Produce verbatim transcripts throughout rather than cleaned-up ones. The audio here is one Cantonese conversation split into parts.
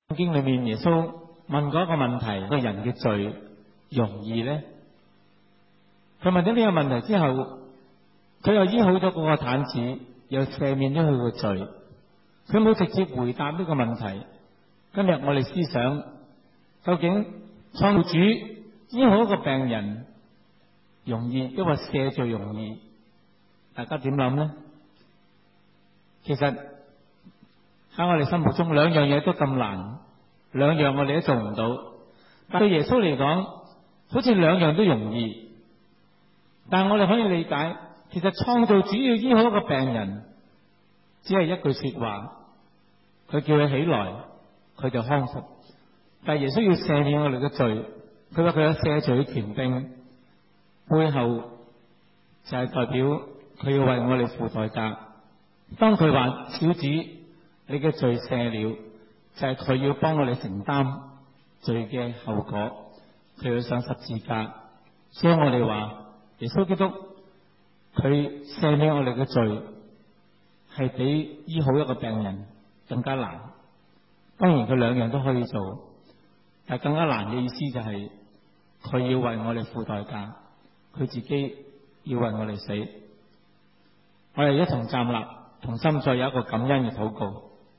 聖經裏面耶穌問過一個問題：個人嘅罪容易呢？佢問咗呢個問題之後，佢又醫好咗嗰個癱子，又赦免咗佢個罪。佢冇直接回答呢個問題。今日我哋思想，究竟創造主醫好一個病人容易，抑或赦罪容易？大家點諗呢？其實喺我哋心目中，兩樣嘢都咁難，兩樣我哋都做唔到。但對耶穌嚟講，好似兩樣都容易。但係我哋可以理解，其實創造主要醫好一個病人，只係一句說話，佢叫佢起來，佢就康復。但係耶穌要赦免我哋嘅罪，佢話佢有赦罪嘅權柄，背後就係代表佢要為我哋付代價。當佢話小子，你嘅罪赦了，就係佢要幫我哋承擔罪嘅後果，佢要上十字架。所以我哋話耶穌基督佢赦免我哋嘅罪，係比醫好一個病人更加難。當然佢兩樣都可以做，但係更加難嘅意思就係佢要為我哋付代價，佢自己要為我哋死。我哋一同站立，同心再有一個感恩嘅禱告，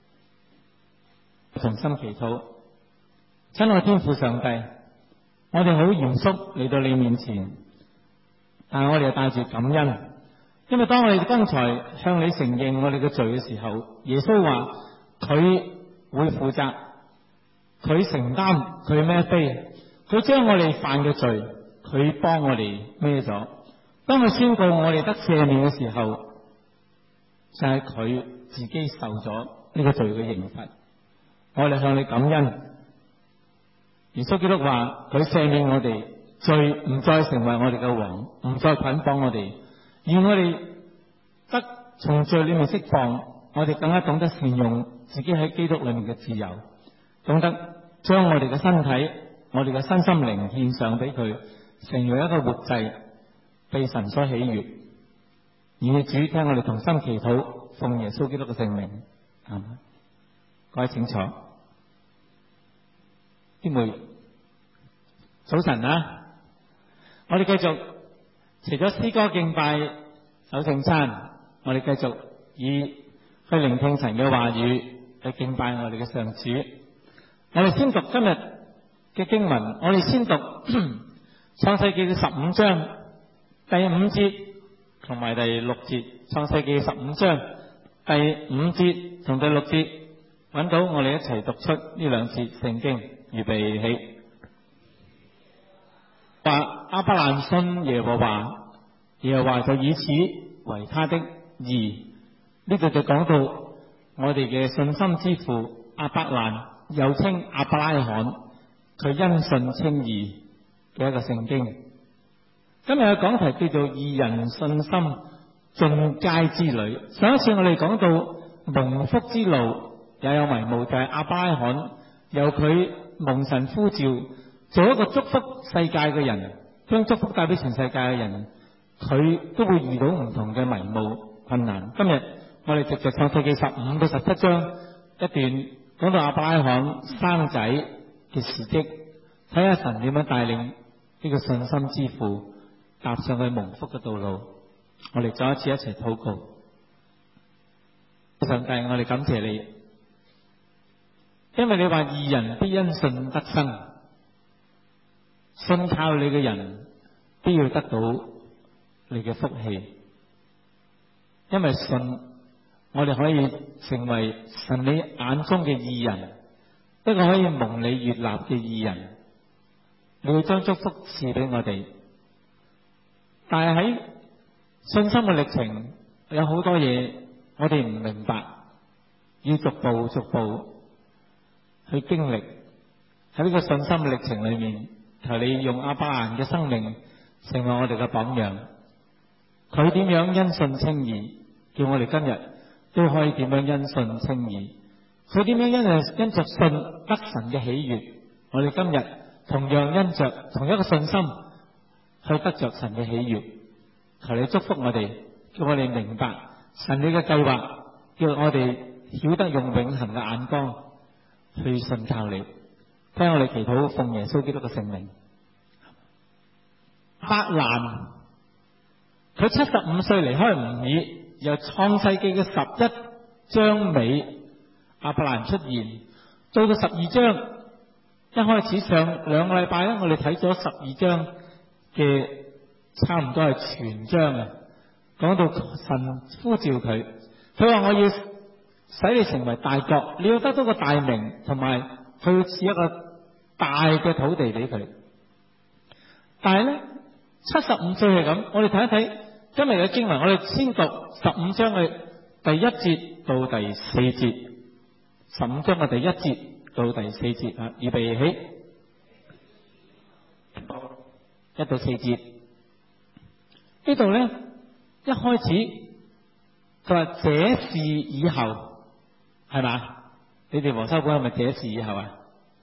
同心祈禱。親愛天父上帝，我哋好嚴肅嚟到你面前，但係我哋又帶住感恩，因為當我哋剛才向你承認我哋嘅罪嘅時候，耶穌話佢會負責，佢承擔，佢孭飛，佢將我哋犯嘅罪，佢幫我哋孭咗。當佢宣告我哋得赦免嘅時候，就係佢自己受咗呢個罪嘅刑罰。我哋向你感恩。耶穌基督話佢赦免我哋罪，唔再成為我哋嘅王，唔再捆綁我哋，而我哋得從罪裏面釋放。我哋更加懂得善用自己喺基督裏面嘅自由，懂得將我哋嘅身體、我哋嘅身心靈獻上俾佢，成為一個活祭，被神所喜悅。而主聽我哋同心祈禱，奉耶穌基督嘅聖名，阿們。各位請坐。姊妹早晨啊！我哋繼續除咗詩歌敬拜守聖餐，我哋繼續以去聆聽神嘅話語去敬拜我哋嘅上主。我哋先讀今日嘅經文，我哋先讀創世記嘅十五章第五節同埋第六節。創世記十五章第五節同第六節，揾到我哋一齊讀出呢兩節聖經。預備起，話亞伯蘭信耶和華，耶和華就以此為他的義。呢度就講到我哋嘅信心之父亞伯蘭，又稱亞伯拉罕，佢因信稱義嘅一個聖經。今日嘅講題叫做義人信心進階之旅。上一次我哋講到蒙福之路，也有迷霧，就係亞伯拉罕由佢蒙神呼召做一個祝福世界嘅人，將祝福帶俾全世界嘅人，佢都會遇到唔同嘅迷霧困難。今日我哋藉着創世記十五到十七章一段講到亞伯拉罕生仔嘅事蹟，睇下神點樣帶領呢個信心之父踏上去蒙福嘅道路。我哋再一次一齊禱告。上帝，我哋感謝你，因為你話義人必因信得生，信靠你嘅人必要得到你嘅福氣。因為信，我哋可以成為神你眼中嘅義人，一個可以蒙你悅納嘅義人。你會將祝福賜俾我哋，但係喺信心嘅歷程有好多嘢我哋唔明白，要逐步逐步去經歷。喺呢個信心嘅歷程裏面，求你用亞伯蘭嘅生命成為我哋嘅榜樣。佢點樣因信稱義，叫我哋今日都可以點樣因信稱義。佢點樣因因着信得神嘅喜悅，我哋今日同樣因着同一個信心去得着神嘅喜悅。求你祝福我哋，叫我哋明白神你嘅計劃，叫我哋曉得用永恆嘅眼光去信靠你。聽我哋祈禱，奉耶穌基督嘅聖名。伯蘭佢七十五歲離開吾爾，由創世記嘅十一章尾，亞伯蘭出現，到到十二章，一開始上兩個禮拜咧，我哋睇咗十二章嘅差唔多係全章啊，講到神呼召佢，佢話我要使你成為大國，你要得到個大名，同埋佢要賜一個大嘅土地俾佢。但係咧，七十五歲係咁，我哋睇一睇今日嘅經文，我哋先讀十五章嘅第一節到第四節。十五章嘅第一節到第四節啊，預備起，一到四節。呢度咧一開始佢話這事以後，係嘛？你哋和修本係咪這事以後啊？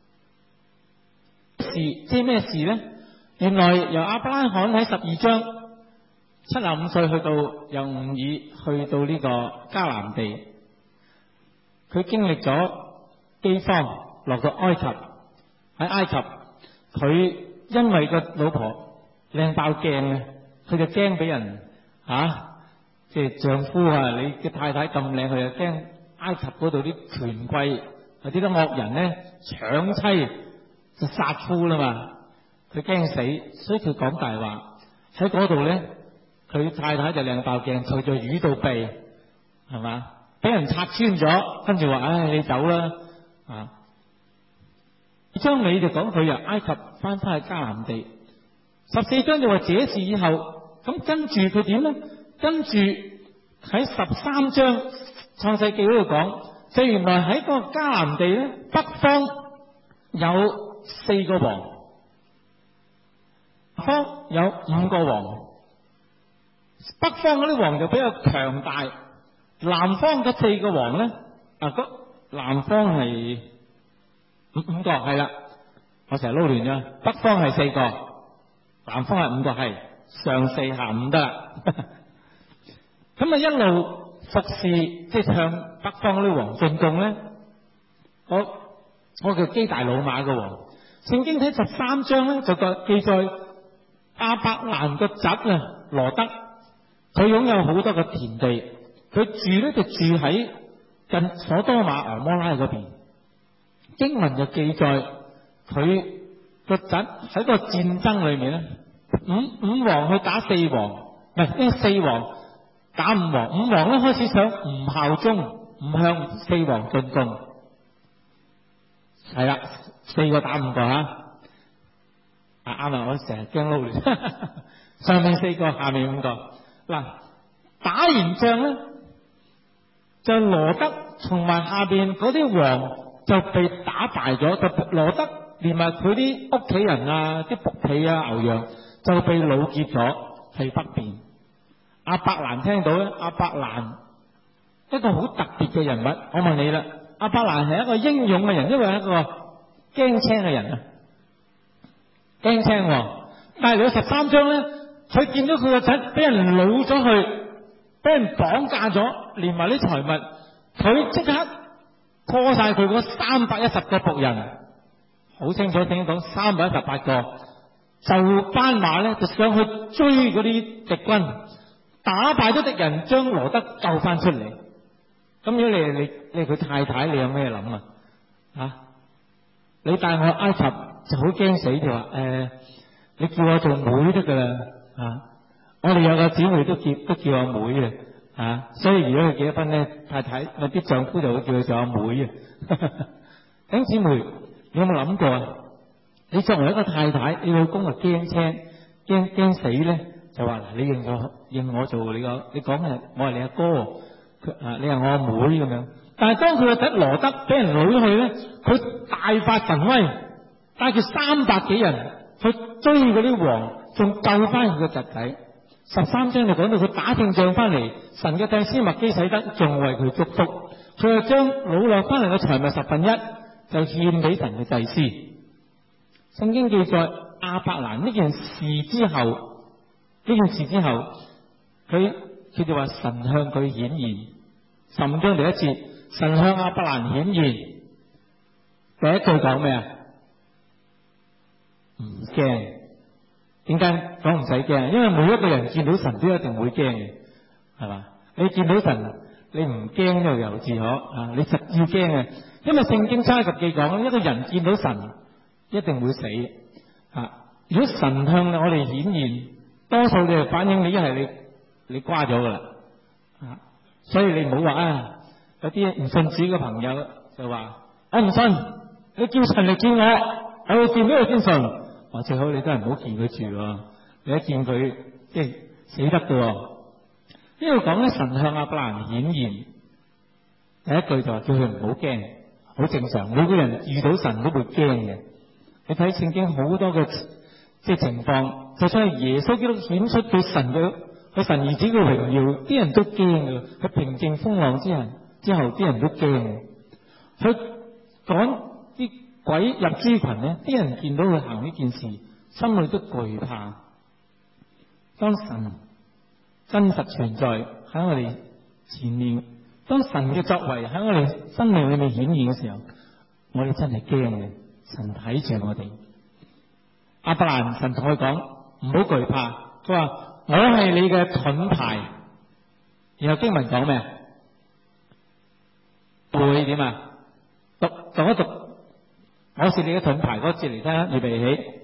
事即係咩事咧？原來由亞伯拉罕喺十二章七十五歲去到由吾爾去到呢個迦南地，佢經歷咗饑荒，落到埃及。喺埃及，佢因為個老婆靚爆鏡啊，佢就驚俾人啊，即係丈夫啊，你嘅太太咁靚，佢就驚埃及嗰度啲權貴或者啲惡人咧搶妻就殺夫啦嘛。佢驚死，所以佢講大話。喺嗰度咧，佢太太就靚爆鏡，佢就瘀到鼻，係嘛？俾人拆穿咗，跟住話：唉，你走啦！啊，章尾就講佢由埃及翻返去迦南地。十四章就話這事以後，咁跟住佢點咧？跟住喺十三章創世記嗰度講，就原來喺個迦南地咧，北方有四個王，南方有五個王。北方嗰啲王就比較強大，南方嗰四個王咧，啊，嗰南方係五五個，係啦，我成日撈亂咗。北方係四個，南方係五個，係上四下五得啦。咁啊一路服侍，即係向北方嗰啲王進貢咧。我我叫基大老馬嘅王。聖經睇十三章咧，就個記載亞伯蘭個侄啊羅德，佢擁有好多個田地，佢住咧就住喺近所多瑪俄摩拉嗰邊。經文就記載佢個侄喺個戰爭裏面咧，五五王去打四王，唔係呢四王打五王，五王咧開始想唔效忠，唔向四王進貢。係啦，四個打五個吓，啊啱啊！我成日驚撈亂，上面四個，下面五個。嗱，打完仗咧，就羅德同埋下邊嗰啲王就被打敗咗，就羅德連埋佢啲屋企人啊、啲僕婢啊、牛羊就被擄劫咗，喺北邊。亞伯蘭聽到咧，亞伯蘭一個好特別嘅人物，我問你啦，亞伯蘭係一個英勇嘅人，因為係一個驚青嘅人啊，驚青、哦。但係嚟到十三章咧，佢見到佢個仔俾人擄咗去，俾人綁架咗，連埋啲財物，佢即刻 call 晒佢嗰三百一十個僕人，好清楚聽講三百一十八個，就班馬咧就上去追嗰啲敵軍，打敗咗敵人，將羅德救翻出嚟。咁如果你你你佢太太，你有咩諗啊？啊，你帶我去埃及就好驚死，就話誒，你叫我做妹得噶啦啊！我哋有個姊妹都叫都叫阿妹嘅啊，所以如果佢結咗婚咧，太太我啲丈夫就會叫佢做阿妹啊。咁姊妹，你有冇諗過啊？你作為一個太太，你老公啊驚青驚驚死咧，就話嗱，你認我認我做你個，你講係我係你阿哥，佢啊你係我阿妹咁樣。但係當佢個仔羅德俾人擄咗去咧，佢大發神威，帶住三百幾人去追嗰啲王，仲救翻佢個侄仔。十三章就講到佢打勝仗翻嚟，神嘅祭司麥基洗德仲為佢祝福，佢就將擄落翻嚟嘅財物十分一就獻俾神嘅祭司。聖經記載亞伯蘭呢件事之後，呢件事之後，佢佢就話神向佢顯現。十五章第一節，神向亞伯蘭顯現， 第一句講咩啊？唔驚。點解講唔使驚？因為每一個人見到神都一定會驚嘅，係嘛？你見到神，你唔驚就由自可啊！你實要驚嘅，因為聖經三十記講，一個人見到神一定會死啊！如果神向我哋顯現，多數你係反映你一係你你瓜咗噶啦啊！所以你唔好話啊，有啲唔信主嘅朋友就話我唔信，你叫神嚟見我，我要見邊個先信？或最好你都係唔好見佢住喎，你一見佢即係死得嘅喎。呢度講咧，神向亞伯蘭顯現，第一句就話叫佢唔好驚，好正常。每個人遇到神都會驚嘅。你睇聖經好多嘅即係情況，就算係耶穌基督顯出對神嘅佢神兒子嘅榮耀，啲人都驚嘅。佢平靜風浪之後，之後啲人都驚。佢講啲鬼入豬群咧，啲人見到佢行呢件事，心裏都懼怕。當神真實存在喺我哋前面，當神嘅作為喺我哋生命裏面顯現嘅時候，我哋真係驚嘅。神睇住我哋。亞伯蘭神同佢講唔好懼怕，佢話我係你嘅盾牌。然後經文講咩？會點啊？讀讀一讀，我是你嘅盾牌嗰字嚟聽，預備起。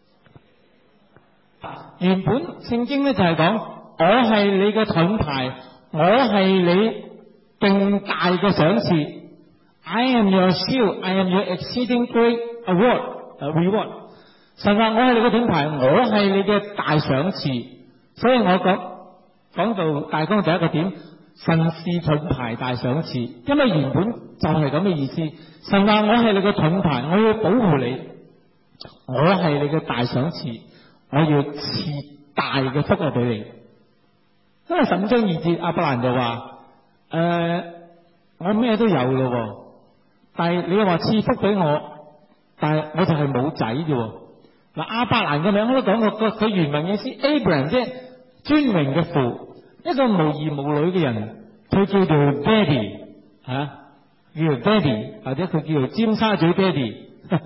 原本聖經咧就係講我係你嘅盾牌，我係你更大嘅賞賜。I am your shield, I am your exceeding great award, a reward。神話我係你嘅盾牌，我係你嘅大賞賜。所以我講講到大綱第一個點，神是盾牌大賞賜，因為原本就係咁嘅意思。神話我係你嘅盾牌，我要保護你，我係你嘅大賞賜，我要賜大嘅福啊俾你。因為十五章二節，亞伯蘭就話：誒、呃，我咩都有咯，但係你又話賜福俾我，但係我就係冇仔啫。嗱，亞伯蘭嘅名我都講過，佢原文意思 Abraham 即係尊榮嘅父，一個無兒無女嘅人，佢叫做 Daddy 吓、啊，叫做 Daddy 或者佢叫做尖沙咀 Daddy。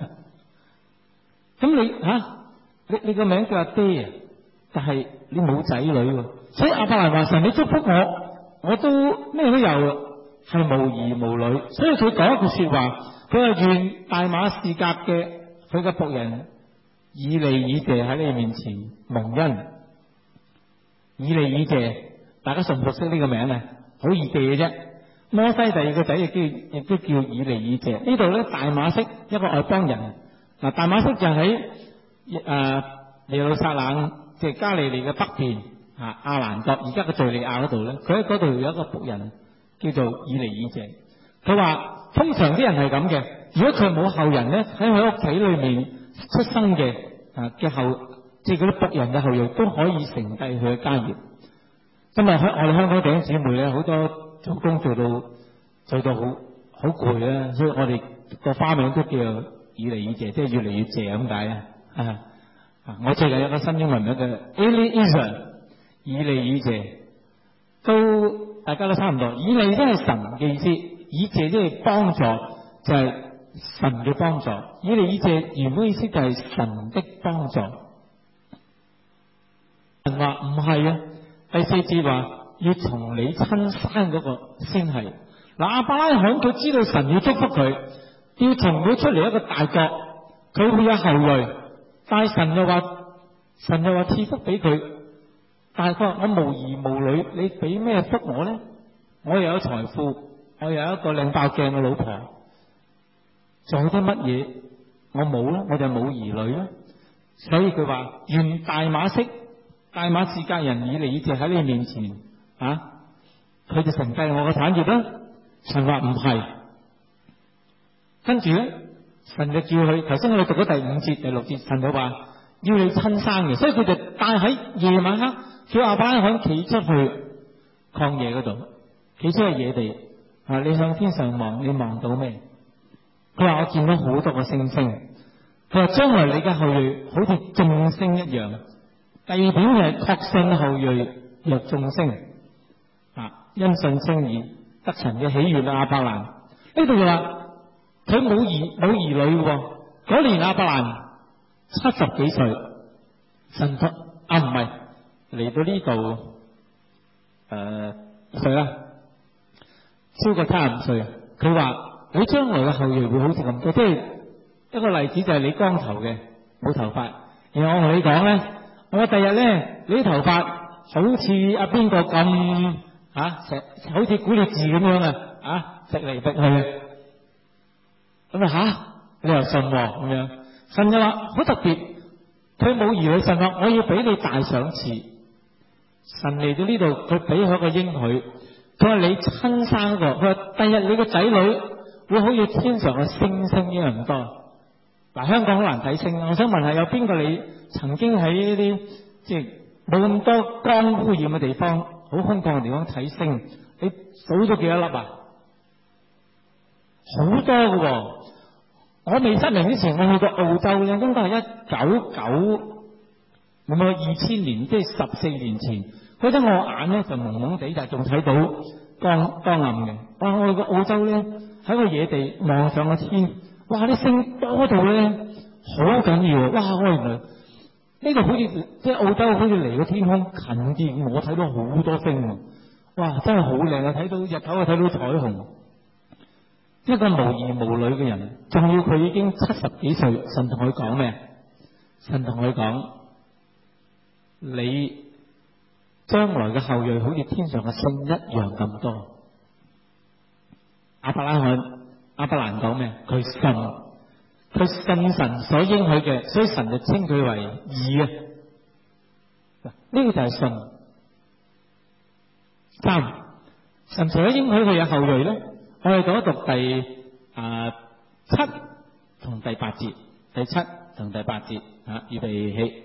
咁你吓、啊，你你個名叫阿爹啊，但係你冇仔女，所以亞伯蘭話神你祝福我，我都咩都有，係無兒無女。所以佢講一句說話，佢話願大馬士革嘅佢嘅僕人以利以謝喺你面前蒙恩。以利以謝，大家熟唔熟悉呢個名咧？好易記嘅啫。摩西第二個仔亦都亦都叫以利以謝。呢度咧大馬色一個外邦人，嗱大馬色就喺誒耶路撒冷即係加利利嘅北邊啊亞蘭國，而家嘅敘利亞嗰度咧，佢喺嗰度有一個僕人叫做以利以謝。佢話通常啲人係咁嘅，如果佢冇後人咧，喺佢屋企裏面出生嘅啊嘅後。即係嗰啲僕人嘅後裔都可以承繼佢嘅家業。今日喺我哋香港弟兄姊妹咧，好多做工做到做到好好攰啦，所以我哋個花名都叫以利以謝，即係越嚟越謝咁解啊！啊，我最近有個新英文名叫 Eliezer， 以利以謝，都大家都差唔多。以利即係神嘅意思，以謝即係幫助，就係、是、神嘅幫助。以利以謝原本意思就係神的幫助。神話唔係啊，第四節話要從你親生嗰個先係。嗱，亞伯拉罕佢知道神要祝福佢，要從佢出嚟一個大國，佢會有後裔。但係神又話，神又話賜福俾佢。但係佢話我無兒無女，你俾咩福我咧？我又有財富，我又有一個靚爆鏡嘅老婆，仲有啲乜嘢？我冇啦，我就冇兒女啦。所以佢話願大馬色。大馬士革人以利以謝喺你面前啊，佢就承繼我嘅產業啦。神話唔係，跟住咧，神就叫佢。頭先我哋讀咗第五節、第六節，神就話要你親生嘅，所以佢就帶喺夜晚黑，叫亞伯拉罕企出去曠野嗰度，企出去野地啊！你向天上望，你望到咩？佢話我見到好多個星星。佢話將來你嘅後裔好似眾星一樣。第二點係確信後裔若眾星啊，因信稱義得神嘅喜悅啊！亞伯蘭呢度就話佢冇兒冇兒女喎。嗰年亞伯蘭七十幾歲，神託啊唔係嚟到呢度誒幾歲啦？超過七十五歲。佢話你將來嘅後裔會好似咁多，即係一個例子就係你光頭嘅冇頭髮，然後我同你講咧，我第日咧你啲頭髮好似阿邊個咁啊，成好似古列治咁樣啊，啊直嚟直去，咁啊吓你又信喎咁樣？神就話好特別，佢冇兒女，神話我要俾你大賞賜。神嚟到呢度，佢俾佢一個應許。佢話你親生一個，佢話第日你個仔女會好似天上嘅星星一樣咁多。嗱，香港好難睇星，我想問下有邊個你曾經喺呢啲即係冇咁多光污染嘅地方，好空曠嘅地方睇星？你數咗幾多粒啊？好多㗎喎！我未失明之前，我去過澳洲咧，應該係一九九咁啊二千年，即係十四年前。嗰陣我眼咧就蒙蒙地，就仲睇到光光暗嘅。哇！我去過澳洲咧，喺個野地望上個天，哇！啲星多到咧好緊要。哇！我原來呢個好似即係澳洲好似離個天空近啲，我睇到好多星。哇！真係好靚啊！睇到日頭啊，睇到彩虹。一個無兒無女嘅人，仲要佢已經七十幾歲，神同佢講咩？神同佢講：你將來嘅後裔好似天上嘅星一樣咁多。亞伯拉罕、亞伯蘭講咩？佢信，佢信神所應許嘅，所以神就稱佢為義啊！嗱，呢個就係信。三，神除咗應許佢有後裔咧。我哋讀一讀第啊七同第八節，第七同第八節啊，預備起，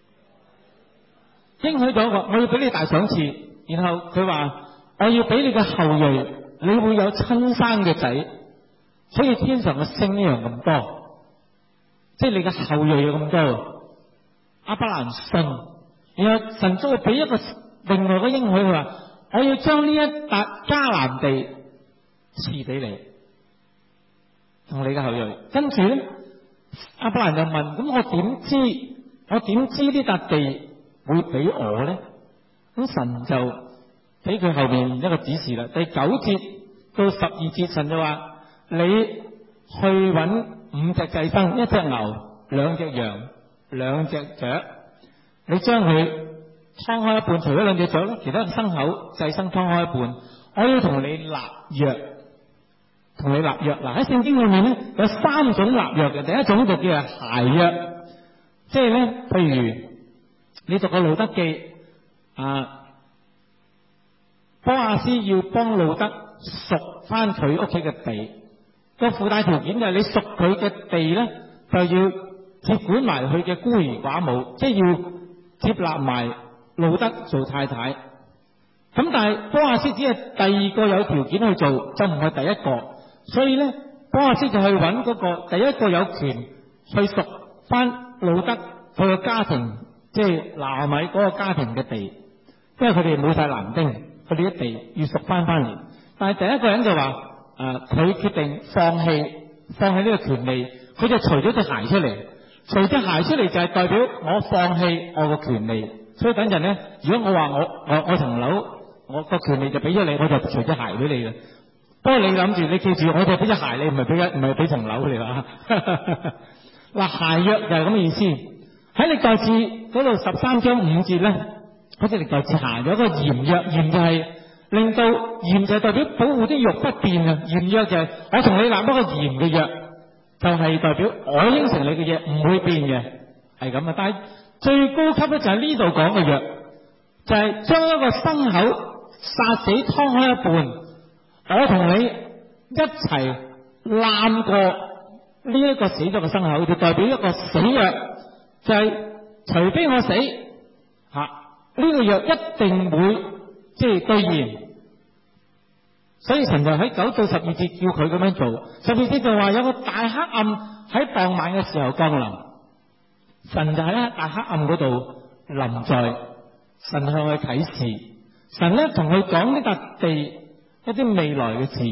應許咗個，我要俾你大賞賜，然後佢話我要俾你嘅後裔，你會有親生嘅仔，所以天上嘅星一樣咁多，即係你嘅後裔有咁多。亞伯蘭信，然後神再俾一個另外嘅應許，佢話我要將呢一笪迦南地賜俾你同你嘅後裔。跟住咧，亞伯蘭就問：咁我點知？我點知呢笪地會俾我咧？咁神就俾佢後面一個指示啦。第九節到十二節，神就話：你去搵五隻祭牲，一隻牛，兩隻羊，兩隻雀，你將佢劏開一半，除咗兩隻雀咧，其他牲口祭牲劏開一半，我要同你立約。同你立約。嗱，喺聖經裏面咧有三種立約嘅，第一種就叫做鞋約，即係咧，譬如你讀個路得記啊，波亞斯要幫路得贖翻佢屋企嘅地，個附帶條件就係你贖佢嘅地咧，就要接管埋佢嘅孤兒寡母，即係要接納埋路得做太太。咁但係波亞斯只係第二個有條件去做，就唔係第一個。所以咧，波亞斯就去揾嗰個第一個有權去贖翻路得佢個家庭，即係拿俄米嗰個家庭嘅地，因為佢哋冇晒男丁，佢哋啲地要贖翻翻嚟。但係第一個人就話：誒、呃，佢決定放棄放棄呢個權利，佢就除咗隻鞋出嚟，除隻鞋出嚟就係代表我放棄我個權利。所以等陣咧，如果我話我我我層樓我個權利就俾咗你，我就除隻鞋俾你嘅。不過你諗住，你記住，我就俾隻鞋你，唔係俾一唔係俾層樓你啦。嗱，鞋約就係咁嘅意思。喺歷代志嗰度十三章五節咧，好似歷代志行咗個鹽約，鹽就係令到鹽就係代表保護啲肉不變啊。鹽約就係我同你立一個鹽嘅約，就係、是、代表我應承你嘅嘢唔會變嘅，係咁啊。但係最高級咧就係呢度講嘅約，就係、是、將一個牲口殺死劏開一半。我同你一齊攬過呢一個死咗嘅牲口，就代表一個死約，就係、是、除非我死吓，呢、啊這個約一定會即係兌現。所以神就喺九到十二節叫佢咁樣做。十二節就話有個大黑暗喺傍晚嘅時候降臨，神就喺大黑暗嗰度臨在，神向佢啟示，神咧同佢講呢笪地一啲未來嘅事，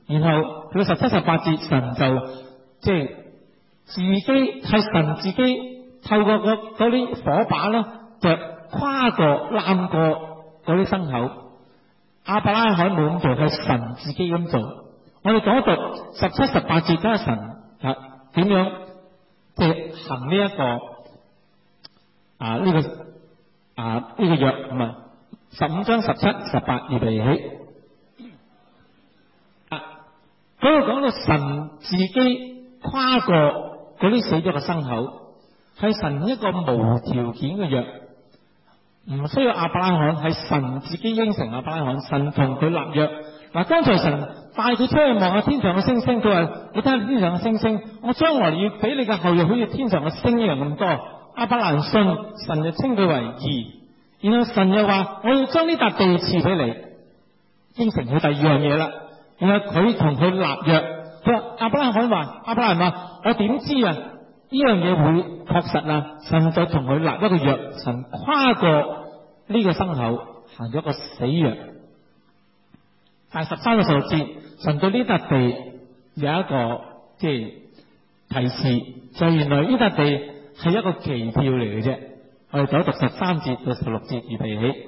然後佢十七十八節，神就即係自己係神自己透過嗰嗰啲火把咧，就跨過攬過嗰啲牲口。亞伯拉罕冇咁做，係神自己咁做。我哋講讀十七十八節，睇下神啊點樣即係行呢、這、一個啊呢、這個啊呢、這個約咁啊。十五章十七十八預備起啊，嗰度講到神自己跨過嗰啲死咗嘅牲口，係神一個無條件嘅約，唔需要亞伯拉罕，係神自己應承亞伯拉罕，神同佢立約。嗱，剛才神帶佢出去望下天上嘅星星，佢話：你睇下天上嘅星星，我將來要俾你嘅後裔好似天上嘅星一樣咁多。亞伯蘭信，神就稱佢為義。然後神又話：我要將呢笪地賜俾你，應承佢第二樣嘢啦。然後佢同佢立約，佢話亞伯拉罕話：亞伯拉罕話，我點知啊？呢樣嘢會確實啊！神就同佢立一個約，神跨過呢個牲口，行咗個死約。但係十三個數字，神對呢笪地有一個即係提示，就係原來呢笪地係一個期票嚟嘅啫。我哋再讀十三節到十六節，預備起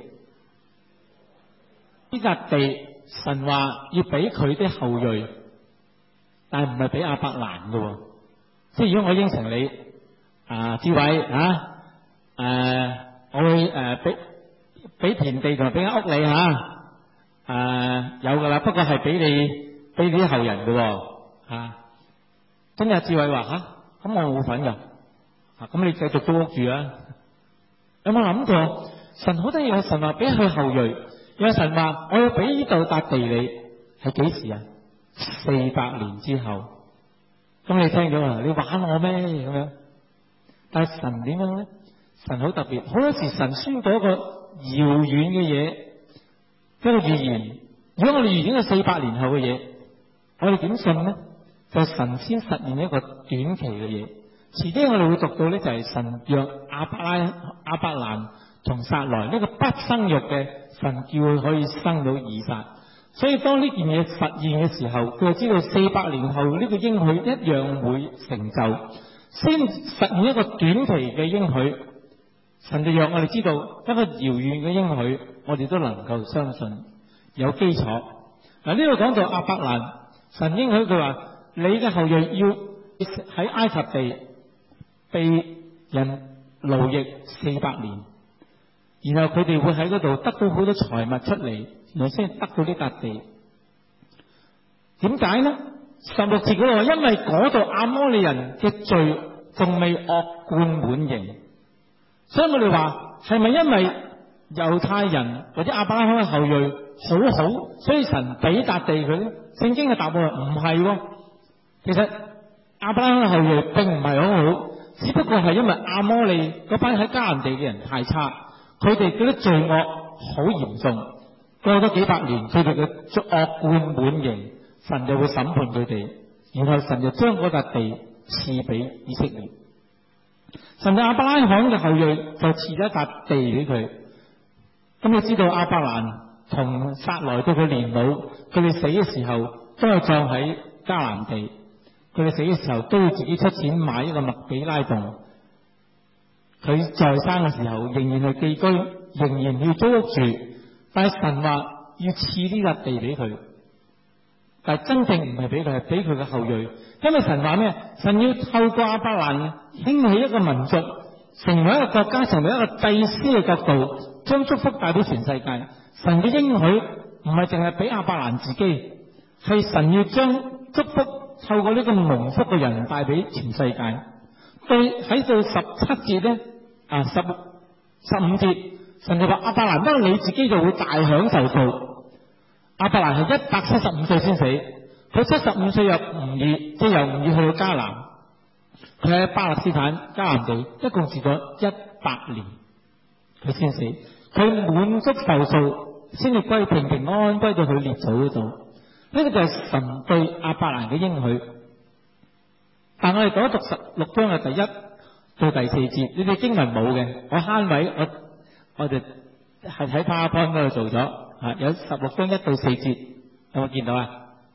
呢笪地，神話要俾佢啲後裔，但係唔係俾亞伯蘭嘅。即係如果我應承你啊，志偉啊，誒、啊，我會誒俾俾田地同埋俾間屋你吓，誒、啊、有噶啦，不過係俾你俾你啲後人嘅吓。今日志偉話吓，咁、啊、我冇份噶，吓、啊、咁你繼續租屋住啊？有冇諗過神好得意？有神話俾佢後裔，有神話我要俾呢度笪地你，係幾時啊？四百年之後。咁你聽咗啊？你玩我咩咁樣？但係神點樣咧？神好特別，好多時神宣佈一個遙遠嘅嘢，一個預言。如果我哋預言係四百年後嘅嘢，我哋點信咧？就係神先實現一個短期嘅嘢。遲啲我哋會讀到咧，就係神約亞伯拉亞伯蘭同撒萊呢個不生育嘅神，叫佢可以生到以撒。所以當呢件嘢實現嘅時候，佢就知道四百年後呢個應許一樣會成就，先實現一個短期嘅應許。神就讓我哋知道一個遙遠嘅應許，我哋都能夠相信有基礎。嗱，呢度講到亞伯蘭，神應許佢話：你嘅後裔要喺埃及地被人奴役四百年，然後佢哋會喺嗰度得到好多財物出嚟，然後先得到呢笪地。點解呢？十六節嗰度話，因為嗰度亞摩利人嘅罪仲未惡貫滿盈，所以我哋話係咪因為猶太人或者亞伯拉罕嘅後裔好好，所以神俾笪地佢咧？聖經嘅答案唔係，其實亞伯拉罕嘅後裔並唔係好好，只不過係因為亞摩利嗰班喺迦南地嘅人太差，佢哋嗰啲罪惡好嚴重。過咗幾百年，佢哋嘅惡貫滿盈，神就會審判佢哋，然後神就將嗰笪地賜俾以色列。神對亞伯拉罕嘅後裔就賜咗一笪地俾佢。咁你知道亞伯蘭同撒萊到佢年老，佢哋死嘅時候都係葬喺迦南地。佢哋死嘅時候都要自己出錢買一個麥比拉洞。佢在生嘅時候仍然係寄居，仍然要租屋住。但係神話要賜呢笪地俾佢，但係真正唔係俾佢，係俾佢嘅後裔。因為神話咩？神要透過亞伯蘭興起一個民族，成為一個國家，成為一個祭司嘅角度，將祝福帶俾全世界。神嘅應許唔係淨係俾亞伯蘭自己，係神要將祝福透過呢個蒙福嘅人帶俾全世界。對，喺到十七節咧，啊十十五節。神就話亞伯蘭，因為你自己就會大享受到。亞伯蘭係一百七十五歲先死，佢七十五歲入吾爾，即係由吾爾去到迦南，佢喺巴勒斯坦迦南地一共住咗一百年，佢先死。佢滿足壽數，先至歸平平安安歸到佢列祖嗰度。呢、這個就係神對亞伯蘭嘅應許。但我哋講讀十六章嘅第一到第四節，呢啲經文冇嘅，我慳位我。我哋係喺 PowerPoint 嗰度做咗，啊有十六章一到四節，有冇見到啊？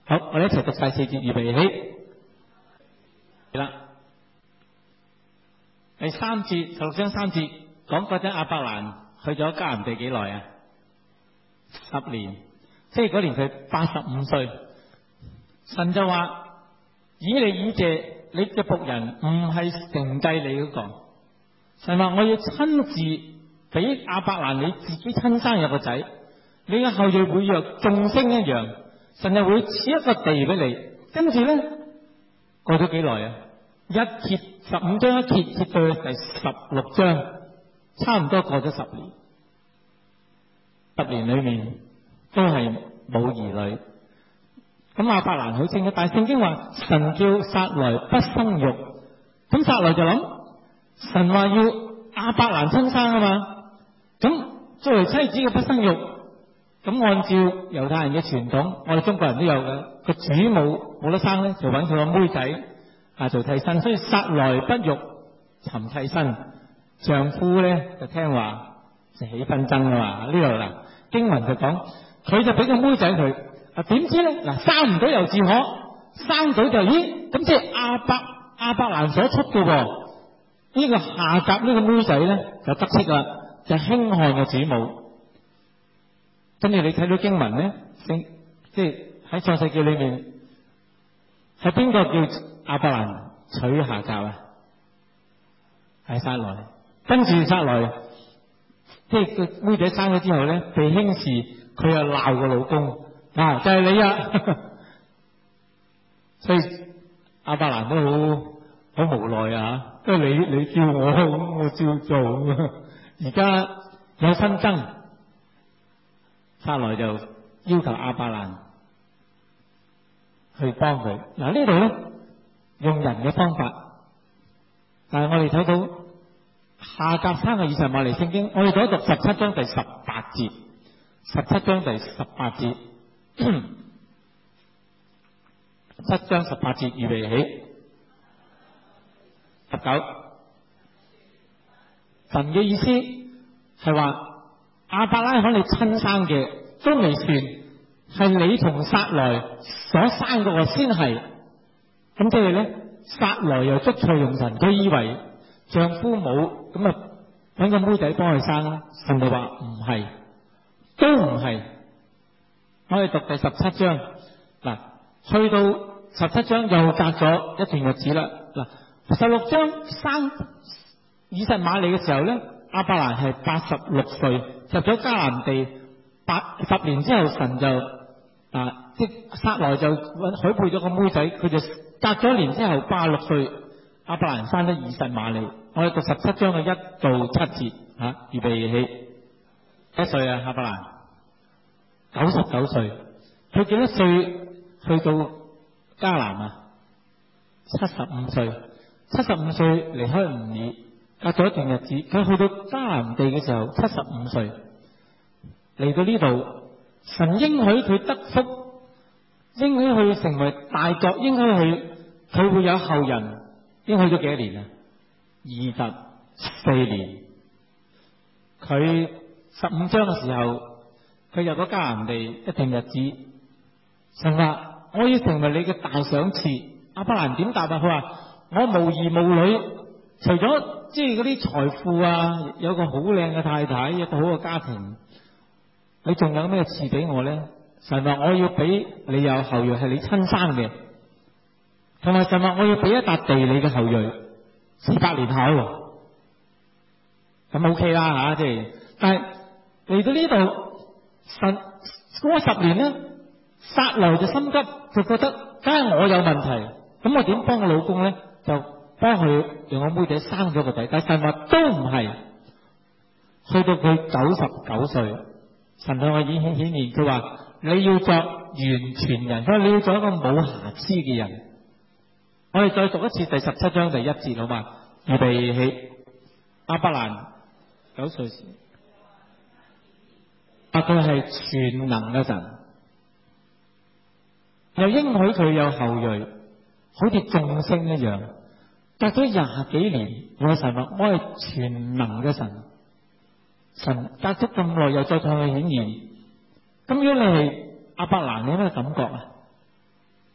好，我哋一齊讀晒四節，預備起。係啦，第三節，十六章三節講嗰陣亞伯蘭去咗迦南地幾耐啊？十年，即係嗰年佢八十五歲。神就話：以利以謝，你嘅僕人唔係承繼你嗰個。神話我要親自俾亞伯蘭你自己親生有個仔，你嘅後裔會若眾星一樣。神就會賜一個地俾你。跟住咧，過咗幾耐啊？一揭十五章一揭揭到第十六章，差唔多過咗十年。十年裏面都係冇兒女。咁亞伯蘭好清楚，但係聖經話神叫撒萊不生育，咁撒萊就諗神話要亞伯蘭親生啊嘛。咁作為妻子嘅不生育，咁按照猶太人嘅傳統，我哋中國人都有嘅，個主母冇得生咧，就揾佢個妹仔啊做替身，所以撒萊不育尋替身，丈夫咧就聽話就起紛爭啊嘛。呢度嗱經文就講佢就俾個妹仔佢。啊，點知咧？嗱，生唔到又自可，生到就咦？咁即係亞伯亞伯蘭所出嘅喎。呢個夏甲呢個妹仔咧就得戚啦，就輕看嘅主母。跟住你睇到經文咧，聖即係喺創世記裏面，係邊個叫亞伯蘭娶夏甲啊？係撒萊。跟住撒萊，即係個妹仔生咗之後咧，被輕視，佢又鬧個老公。啊，就係、是、你啊！所以亞伯蘭都好好無奈啊！即係你你叫我，我照做。而家有紛爭，撒萊就要求亞伯蘭去幫佢。嗱、啊、呢度咧用人嘅方法，但係我哋睇到夏甲生嘅以實瑪利聖經，我哋再讀十七章第十八節，十七章第十八節。七章十八節，預備起。十九，神嘅意思係話亞伯拉罕你親生嘅都未算，係你同撒萊所生嗰個先係。咁即係咧，撒萊又捉錯用神，佢以為丈夫冇，咁啊揾個妹仔幫佢生啦。神就話唔係，都唔係。我哋讀第十七章，嗱，去到十七章又隔咗一段日子啦。嗱，十六章生以實瑪利嘅時候咧，亞伯蘭係八十六歲，入咗迦南地八十年之後，神就啊，即撒萊就許配咗個妹仔，佢就隔咗一年之後八十六歲，亞伯蘭生咗以實瑪利。我哋讀十七章嘅一到七節，吓、啊，預備起，幾歲啊？亞伯蘭九十九歲，佢幾多歲去到迦南啊？七十五歲，七十五歲離開吾珥，隔咗一段日子，佢去到迦南地嘅時候，七十五歲嚟到呢度，神應許佢得福，應許佢成為大國，應許佢佢會有後人，應許咗幾多年啊？二十四年。佢十五章嘅時候，佢入咗迦南地一段日子，神話我要成為你嘅大賞賜。亞伯蘭點答啊？佢話我無兒無女，除咗即係嗰啲財富啊，有個好靚嘅太太，一個好嘅家庭，你仲有咩賜俾我咧？神話我要俾你有後裔係你親生嘅，同埋神話我要俾一笪地你嘅後裔，四百年後，咁 OK 啦吓，即係，但係嚟到呢度，神嗰十年咧，撒萊就心急，就覺得梗係我有問題。咁我點幫我老公咧？就幫佢用我妹仔生咗個仔，但係神話都唔係。去到佢九十九歲，神向我顯顯現，佢話你要作完全人，佢話你要做一個冇瑕疵嘅人。我哋再讀一次第十七章第一節好嘛？預備起。亞伯蘭九歲時，啊佢係全能嘅神，又應許佢有後裔。好似眾星一樣，隔咗廿幾年，我神話我係全能嘅神，神隔咗咁耐又再向佢顯現，咁如果你係亞伯蘭，你有咩感覺啊？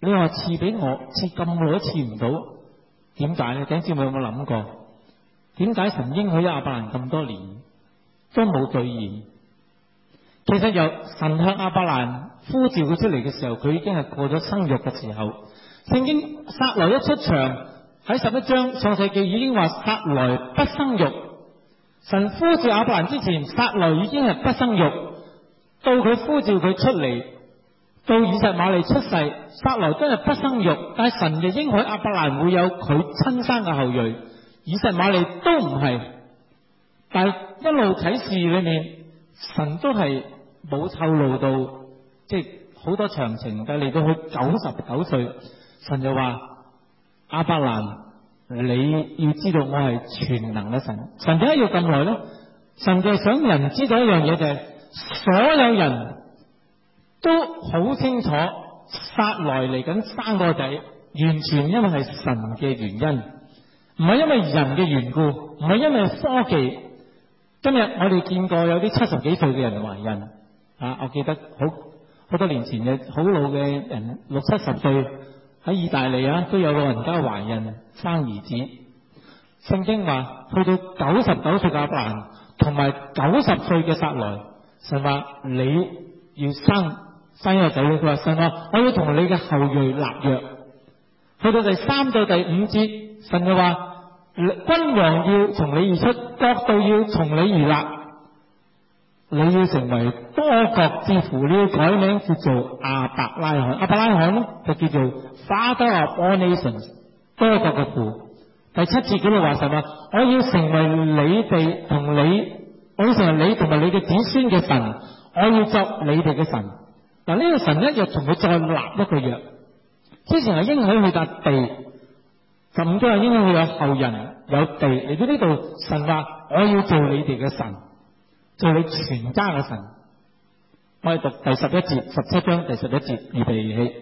你話賜俾我，賜咁耐都賜唔到，點解咧？弟兄姊妹有冇諗過？點解神應許亞伯蘭咁多年都冇兌現？其實由神向亞伯蘭呼召佢出嚟嘅時候，佢已經係過咗生育嘅時候。聖經撒萊一出場喺十一章創世記已經話撒萊不生育。神呼召亞伯蘭之前，撒萊已經係不生育。到佢呼召佢出嚟，到以實瑪利出世，撒萊真係不生育。但係神嘅應許亞伯蘭會有佢親生嘅後裔，以實瑪利都唔係。但係一路啟示裏面，神都係冇透露到，即係好多詳情。但係嚟到佢九十九歲，神就話亞伯蘭，你要知道我係全能嘅神。神點解要咁耐咧？神就係想人知道一樣嘢，就係、是、所有人都好清楚撒萊嚟緊生個仔，完全因為係神嘅原因，唔係因為人嘅緣故，唔係因為科技。今日我哋見過有啲七十幾歲嘅人懷孕啊！我記得好好多年前嘅好老嘅人，六七十歲喺意大利啊，都有老人家懷孕生兒子。聖經話去到九十九歲嘅亞伯蘭同埋九十歲嘅撒萊，神話你要生生一個仔女，佢話神話我要同你嘅後裔立約。去到第三到第五節，神就話君王要從你而出，國度要從你而立，你要成為多國之父，你要改名叫做亞伯拉罕。亞伯拉罕咧就叫做 Father of all nations， 多國嘅父。第七節嗰度話神話，我要成為你哋同你，我要成為你同埋你嘅子孫嘅神，我要作你哋嘅神。嗱，呢個神一日同佢再立一個約，之前係應許佢笪地，十五章係應許佢有後人有地。嚟到呢度，神話我要做你哋嘅神，做你全家嘅神。我哋讀第十一節，十七章第十一節，預備起。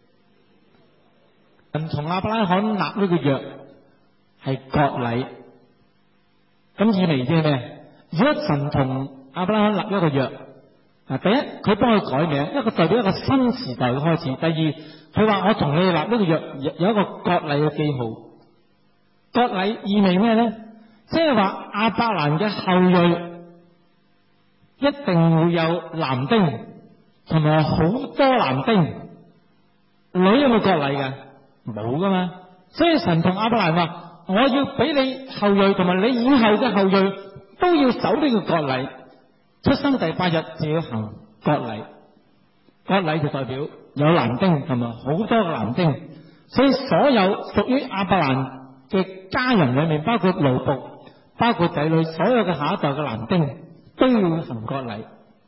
神同亞伯拉罕立呢個約係割禮，咁意味即係咩？如果神同亞伯拉罕立一個約，嗱，第一佢幫佢改名，一個代表一個新時代嘅開始。第二，佢話我同你立呢個約有一個割禮嘅記號。割禮意味咩咧？即係話亞伯蘭嘅後裔一定會有男丁，同埋好多男丁。女有冇割禮嘅？冇噶嘛。所以神同亞伯蘭話，我要俾你後裔同埋你以後嘅後裔都要守呢個割禮，出生第八日就要行割禮。割禮就代表有男丁同埋好多個男丁，所以所有屬於亞伯蘭嘅家人裏面，包括奴僕、包括仔女，所有嘅下一代嘅男丁都要行割禮。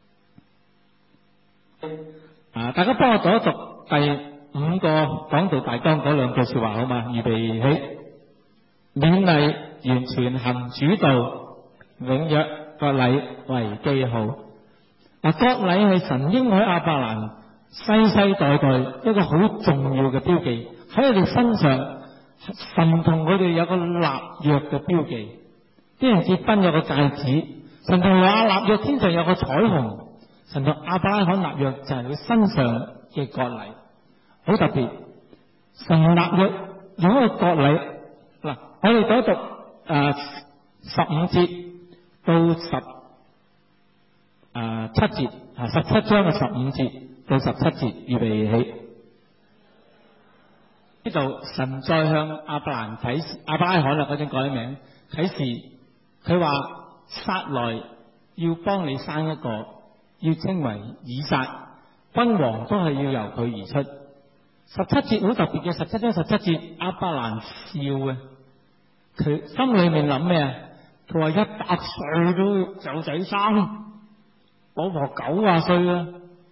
啊，大家幫我讀一讀第五個講道大綱嗰兩句說話好嘛？預備起。勉勵完全行主道，永約割禮為記號。嗱，割禮係神應許亞伯蘭世世代代一個好重要嘅標記，喺佢哋身上，神同佢哋有個立約嘅標記。啲人結婚有個戒指，神同亞立約天上有個彩虹，神同亞伯拉罕立約就係佢身上嘅割禮，好特別。神立約有一個割禮。嗱，我哋讀一讀誒十五節到十誒七節啊，十七章嘅十五節到十七節，預備起。呢度神再向亞伯蘭啟示，亞伯拉罕啦嗰陣改名啟示，佢話撒萊要幫你生一個，要稱為以撒，君王都係要由佢而出。十七節好特別嘅，十七章十七節亞伯蘭笑嘅。佢心裏面諗咩啊？佢話一百歲都有仔生，老婆九啊歲啦。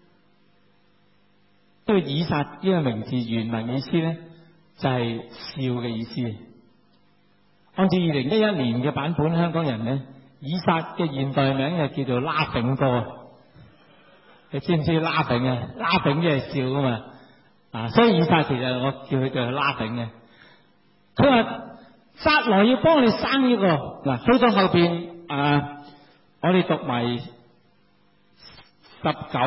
因為以撒呢個名字原文意思咧，就係、是、笑嘅意思。按照二零一一年嘅版本，香港人咧，以撒嘅現代名就叫做拉炳哥。你知唔知拉炳啊？拉炳即係笑噶嘛？啊，所以以撒其實我叫佢做拉炳嘅。佢話撒萊要幫你生呢個，嗱，去到後邊啊，我哋讀埋十九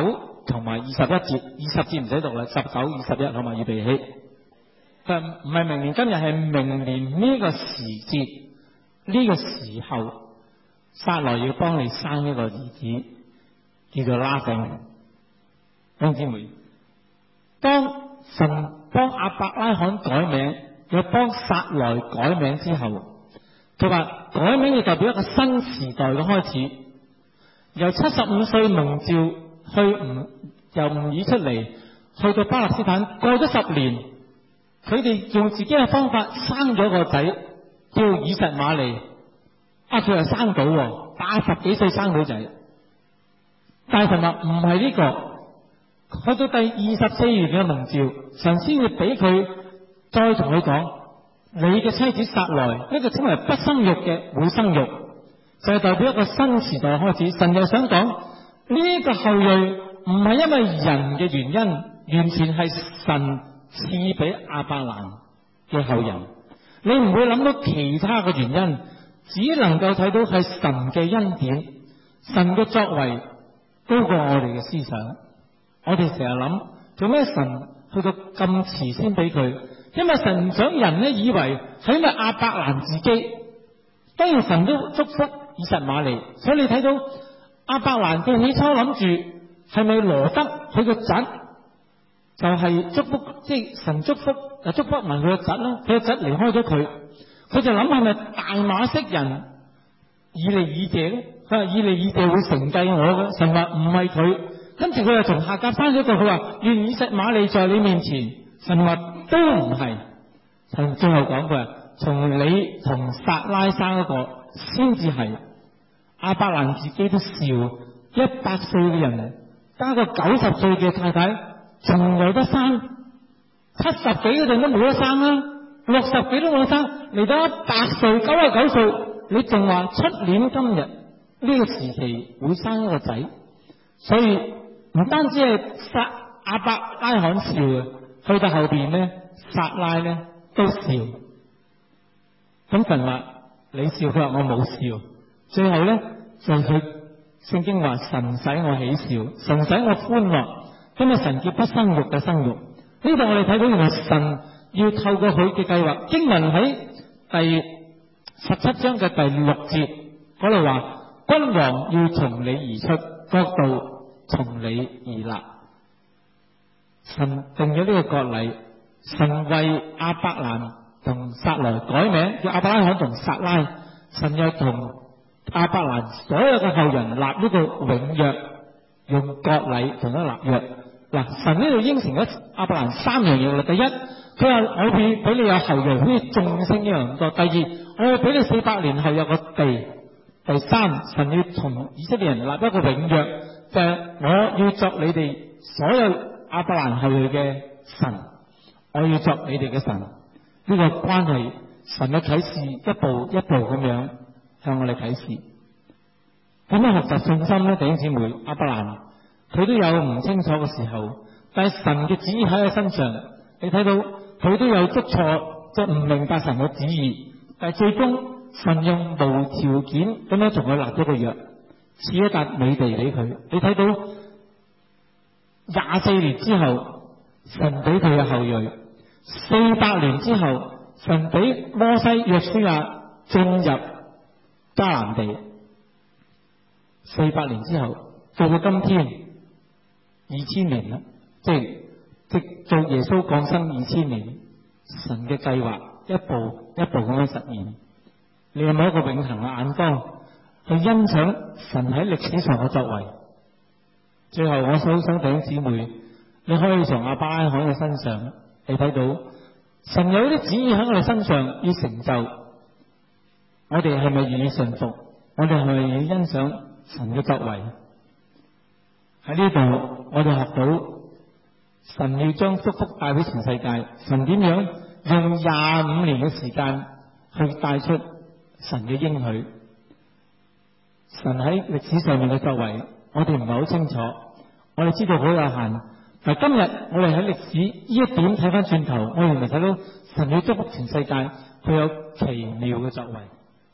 同埋二十一節，二十節唔使讀啦，十九、二十一，好嘛？預備起。但唔係明年今日，係明年呢個時節呢個時候，撒萊要幫你生一個兒子，叫做拉餅。弟兄姊妹，當神幫亞伯拉罕改名，又幫撒萊改名之後，佢話改名要代表一個新時代嘅開始。由七十五歲蒙召去唔由吾珥出嚟，去到巴勒斯坦，過咗十年，佢哋用自己嘅方法生咗個仔，叫以實瑪利。啊，佢又生到，八十幾歲生到仔。但係神話唔係呢個，去到第二十四年嘅蒙召，神先會俾佢再同佢講，你嘅妻子撒萊，呢個稱為不生育嘅會生育，就係代表一個新時代開始。神又想講呢個後裔唔係因為人嘅原因，完全係神賜俾亞伯蘭嘅後人。你唔會諗到其他嘅原因，只能夠睇到係神嘅恩典，神嘅作為高過我哋嘅思想。我哋成日諗做咩神去到咁遲先俾佢？因為神唔想人咧以為係因為亞伯蘭自己。當然神都祝福以實瑪利，所以你睇到亞伯蘭佢起初諗住係咪羅得佢個侄就係祝福，即係神祝福就祝福埋佢個侄啦。佢個侄離開咗佢，佢就諗係咪大馬色人以利以謝咧？佢話以利以謝會承繼我嘅。神話唔係佢，跟住佢又從下格翻咗個，佢話願以實瑪利在你面前。神話都唔係。神最後講佢話從你同撒拉生一個先至係。亞伯蘭自己都笑，一百歲嘅人加個九十歲嘅太太，仲有得生？七十幾嗰陣都冇得生啦，六十幾都冇得生，嚟到一百歲、九十九歲，你仲話出年今日呢個時期會生一個仔？所以唔單止係撒亞伯拉罕笑嘅，去到後邊咧，撒拉咧都笑。咁神話你笑，佢話我冇笑。最後咧就佢聖經話神使我喜笑，神使我歡樂，因為神叫不生育嘅生育。呢度我哋睇到原來神要透過佢嘅計劃。經文喺第十七章嘅第六節嗰度話，君王要從你而出，國度從你而立。神定咗呢個國禮，神為亞伯蘭同撒萊改名，叫亞伯拉罕同撒拉。神又同亞伯蘭所有嘅後人立呢個永約，用國禮同佢立約。嗱，神呢度應承咗亞伯蘭三樣嘢啦。第一，佢話我會俾你有後裔，好似眾星一樣咁多。第二，我會俾你四百年後有個地。第三，神要同以色列人立一個永約，就係、是、我要作你哋所有亞伯蘭後裔嘅神，我要作你哋嘅神。呢、這個關係，神嘅啟示一步一步咁樣向我哋啟示。咁樣學習信心咧，弟兄姊妹，亞伯蘭佢都有唔清楚嘅時候，但係神嘅旨意喺佢身上，你睇到佢都有捉錯，即係唔明白神嘅旨意，但係最終神用無條件咁樣同佢立咗個約，賜一笪美地俾佢。你睇到廿四年之後，神俾佢嘅後裔；四百年之後，神俾摩西、約書亞進入迦南地。四百年之後，到到今天二千年啦，即係即做耶穌降生二千年，神嘅計劃一步一步咁樣實現。你有冇一個永恆嘅眼光去欣賞神喺歷史上嘅作為？最後我想想弟兄姊妹，你可以從亞伯拉罕嘅身上，你睇到神有啲旨意喺我哋身上要成就，我哋係咪願意順服？我哋係咪願意欣賞神嘅作為？喺呢度我哋學到神要將祝福帶俾全世界，神點樣用廿五年嘅時間去帶出神嘅應許。神喺歷史上面嘅作為，我哋唔係好清楚，我哋知道好有限。但係今日我哋喺歷史呢一點睇翻轉頭，我哋咪睇到神要祝福全世界，佢有奇妙嘅作為，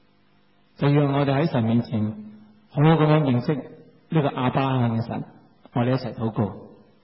就讓我哋喺神面前好好咁樣認識呢個亞伯拉罕嘅神。 我哋一齊禱告。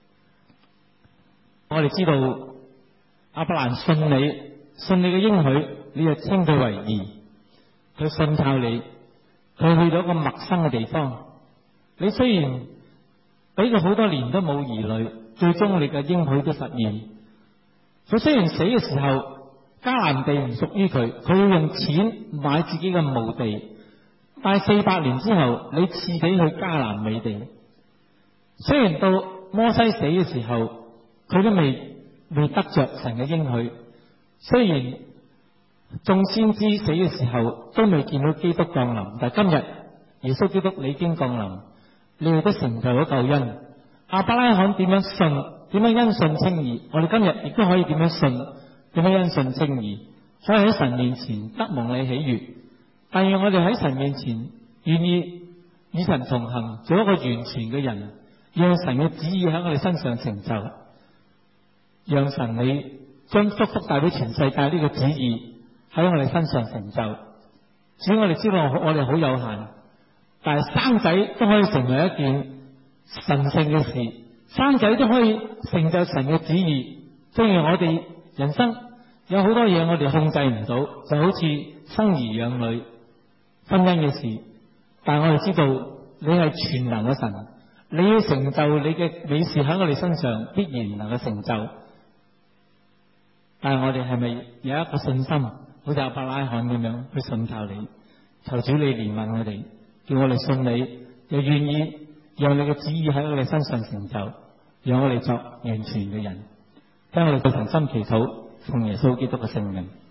我哋知道亞伯蘭信你，信你嘅應許，你就稱佢為義。佢信靠你，佢去到一個陌生嘅地方。你雖然俾佢好多年都冇兒女，最終你嘅應許都實現。佢雖然死嘅時候，迦南地唔屬於佢，佢要用錢買自己嘅墓地，但係四百年之後，你賜俾佢迦南美地。雖然到摩西死嘅時候，佢都未未得着神嘅應許。雖然眾先知死嘅時候都未見到基督降臨，但係今日耶穌基督你已經降臨，你哋都成就咗救恩。亞伯拉罕點樣信，點樣因信稱義，我哋今日亦都可以點樣信，點樣因信稱義，可以喺神面前得蒙你喜悅。但願我哋喺神面前願意與神同行，做一個完全嘅人，讓神嘅旨意喺我哋身上成就，讓神你將祝福帶俾全世界呢個旨意喺我哋身上成就。只要我哋知道我哋好有限，但係生仔都可以成為一件神聖嘅事，生仔都可以成就神嘅旨意。正如我哋人生有好多嘢我哋控制唔到，就好似生兒養女、婚姻嘅事，但係我哋知道你係全能嘅神，你要成就你嘅美事喺我哋身上，必然能夠成就。但係我哋係咪有一個信心，好似亞伯拉罕咁樣去信靠你？求主你憐憫我哋，叫我哋信你，又願意讓你嘅旨意喺我哋身上成就，讓我哋作完全嘅人。聽我哋對同心祈禱，奉耶穌基督嘅聖名。